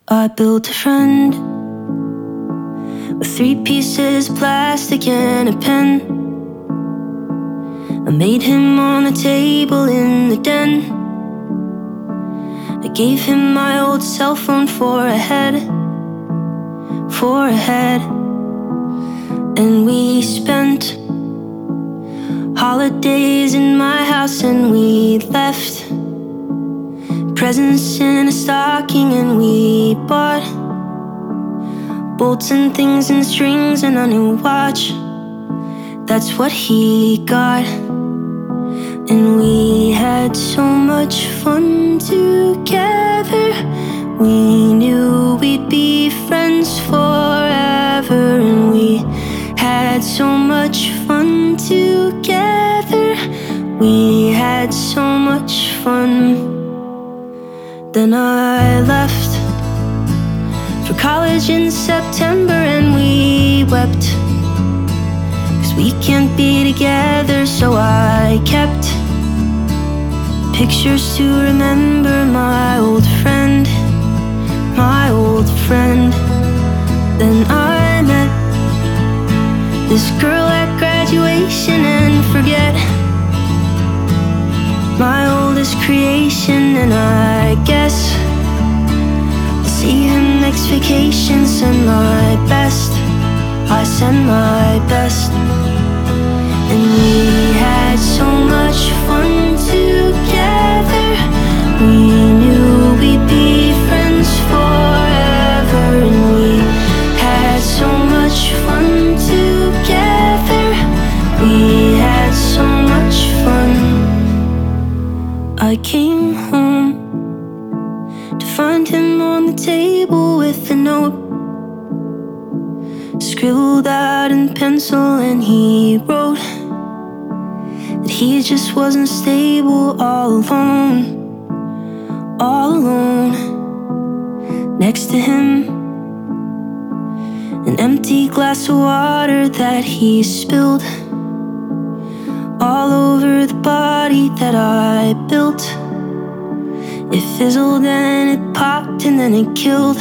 I built a friend with 3 pieces of plastic and a pen. I made him on the table in the den. I gave him my old cell phone for a head. And we spent holidays in my house, and we left presents in a stocking, and we bought bolts and things and strings and a new watch. That's what he got. And we had so much fun together. We knew we'd be friends forever. And we had so much fun together. We had so much fun. Then I left for college in September, and we wept, 'cause we can't be together. So I kept pictures to remember my old friend. Then I met this girl at graduation, and forget my oldest creation. And I guess I'll see him next vacation. Send my best, I send my best. And we had so much fun together. We knew we'd be friends forever. And we had so much fun together. We had so much fun. I came home to find him on the table with a note scribbled out in pencil, and he wrote that he just wasn't stable, all alone. Next to him, an empty glass of water that he spilled all over the body that I built. It fizzled and it popped, and then it killed.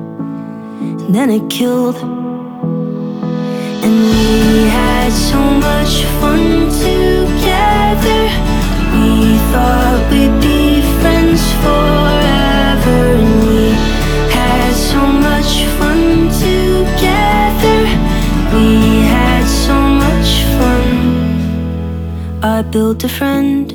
And we had so much fun together. We thought we'd be friends forever. And we had so much fun together. We had so much fun. I built a friend